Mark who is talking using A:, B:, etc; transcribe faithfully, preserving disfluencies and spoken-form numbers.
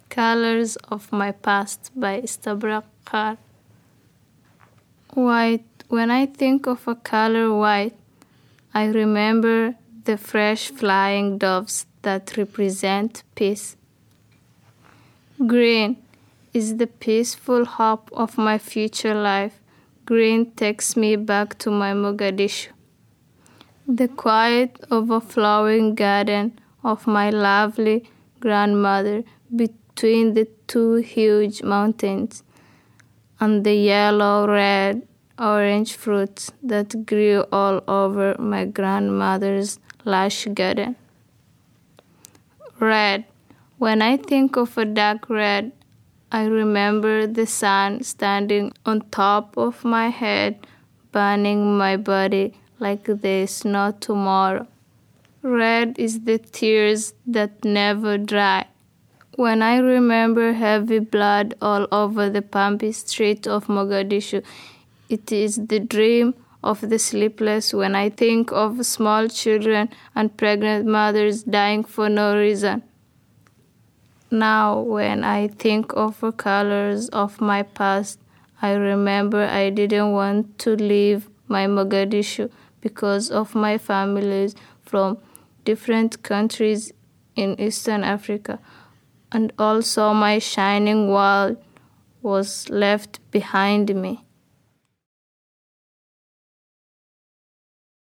A: Colors of My Past by Istabrak Khan. White. When I think of a color white, I remember the fresh flying doves that represent peace. Green is the peaceful hope of my future life. Green takes me back to my Mogadishu, the quiet, overflowing garden of my lovely grandmother between the two huge mountains, and the yellow, red, orange fruits that grew all over my grandmother's lush garden. Red. When I think of a dark red, I remember the sun standing on top of my head, burning my body like there's no tomorrow. Red is the tears that never dry. When I remember heavy blood all over the bumpy street of Mogadishu, it is the dream of the sleepless when I think of small children and pregnant mothers dying for no reason. Now, when I think of the colors of my past, I remember I didn't want to leave my Mogadishu because of my families from different countries in Eastern Africa, and also my shining world was left behind me.